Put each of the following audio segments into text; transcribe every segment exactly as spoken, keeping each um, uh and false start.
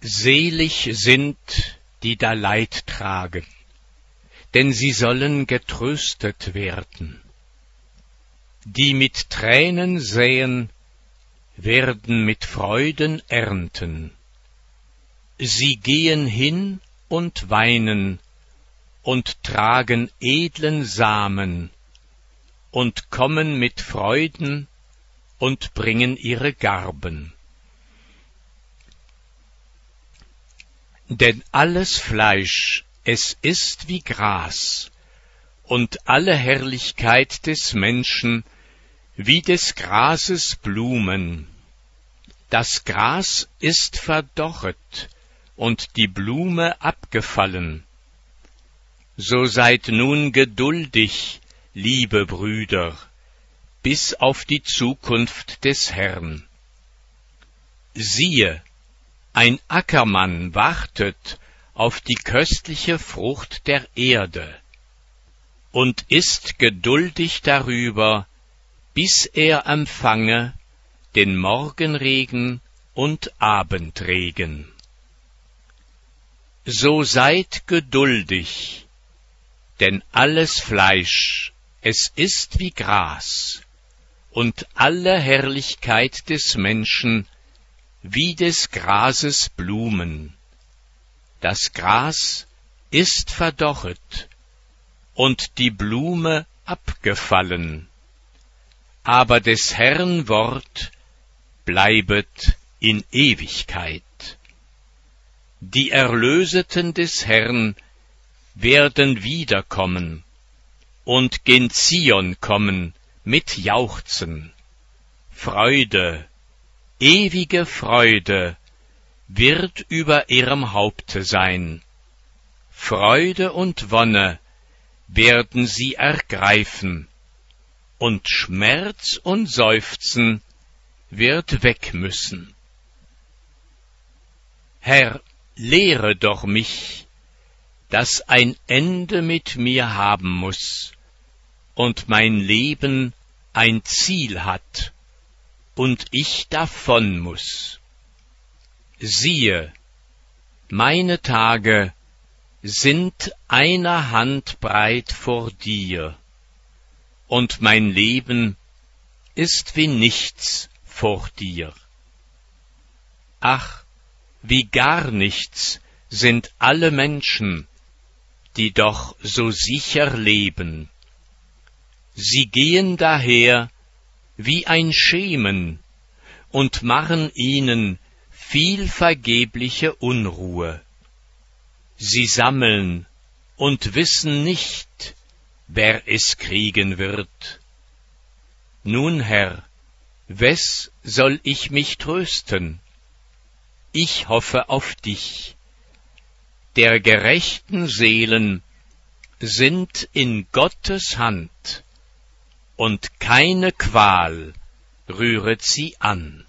Selig sind, die da Leid tragen, denn sie sollen getröstet werden. Die mit Tränen säen, werden mit Freuden ernten. Sie gehen hin und weinen und tragen edlen Samen und kommen mit Freuden und bringen ihre Garben. Denn alles Fleisch, es ist wie Gras, und alle Herrlichkeit des Menschen wie des Grases Blumen. Das Gras ist verdorret und die Blume abgefallen. So seid nun geduldig, liebe Brüder, bis auf die Zukunft des Herrn. Siehe, ein Ackermann wartet auf die köstliche Frucht der Erde und ist geduldig darüber, bis er empfange den Morgenregen und Abendregen. So seid geduldig, denn alles Fleisch, es ist wie Gras, und alle Herrlichkeit des Menschen wie des Grases Blumen. Das Gras ist verdorret und die Blume abgefallen, aber des Herrn Wort bleibet in Ewigkeit. Die Erlöseten des Herrn werden wiederkommen und gen Zion kommen mit Jauchzen. Freude, ewige Freude wird über ihrem Haupte sein. Freude und Wonne werden sie ergreifen, und Schmerz und Seufzen wird weg müssen. Herr, lehre doch mich, dass ein Ende mit mir haben muß und mein Leben ein Ziel hat und ich davon muß. Siehe, meine Tage sind einer Hand breit vor dir, und mein Leben ist wie nichts vor dir. Ach, wie gar nichts sind alle Menschen, die doch so sicher leben. Sie gehen daher wie ein Schemen und machen ihnen viel vergebliche Unruhe. Sie sammeln und wissen nicht, wer es kriegen wird. Nun, Herr, wes soll ich mich trösten? Ich hoffe auf dich. Der gerechten Seelen sind in Gottes Hand, und keine Qual rühret sie an.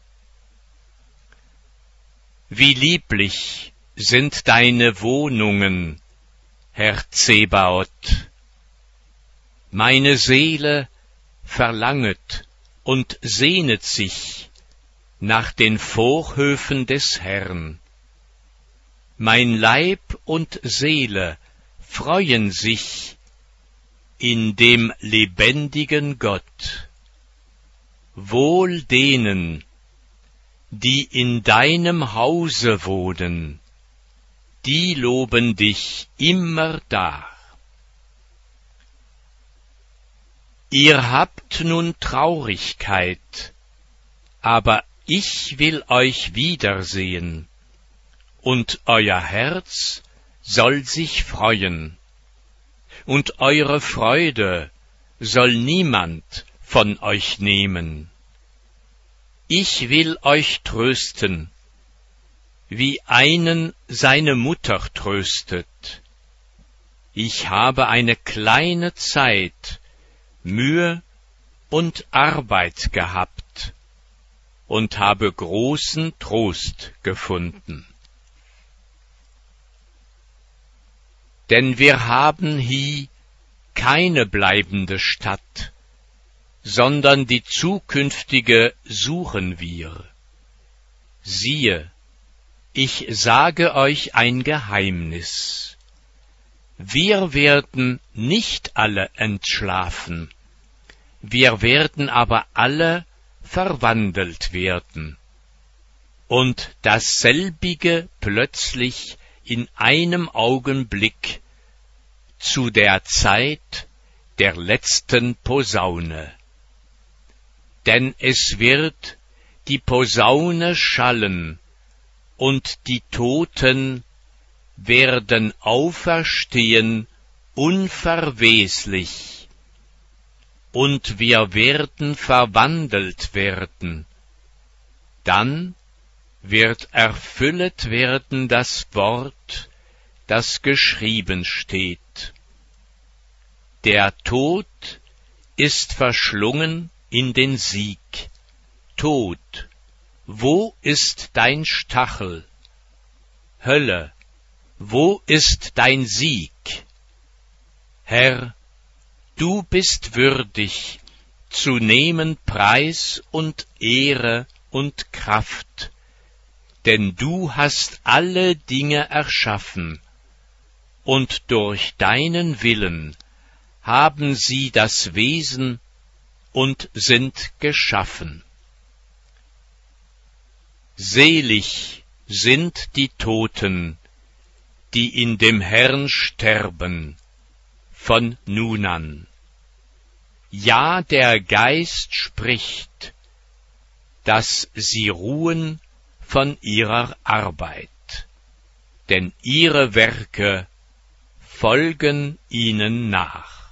Wie lieblich sind deine Wohnungen, Herr Zebaoth. Meine Seele verlanget und sehnet sich nach den Vorhöfen des Herrn. Mein Leib und Seele freuen sich in dem lebendigen Gott. Wohl denen, die in deinem Hause wohnen, die loben dich immerdar. Ihr habt nun Traurigkeit, aber ich will euch wiedersehen, und euer Herz soll sich freuen, und eure Freude soll niemand von euch nehmen. Ich will euch trösten, wie einen seine Mutter tröstet. Ich habe eine kleine Zeit Mühe und Arbeit gehabt und habe großen Trost gefunden. Denn wir haben hie keine bleibende Stadt, sondern die zukünftige suchen wir. Siehe, ich sage euch ein Geheimnis. Wir werden nicht alle entschlafen, wir werden aber alle verwandelt werden. Und dasselbige plötzlich in einem Augenblick zu der Zeit der letzten Posaune. Denn es wird die Posaune schallen, und die Toten werden auferstehen unverweslich, und wir werden verwandelt werden. Dann wird erfüllet werden das Wort, das geschrieben steht. Der Tod ist verschlungen in den Sieg. Tod, wo ist dein Stachel? Hölle, wo ist dein Sieg? Herr, du bist würdig, zu nehmen Preis und Ehre und Kraft, denn du hast alle Dinge erschaffen, und durch deinen Willen haben sie das Wesen und sind geschaffen. Selig sind die Toten, die in dem Herrn sterben, von nun an. Ja, der Geist spricht, dass sie ruhen von ihrer Arbeit, denn ihre Werke folgen ihnen nach.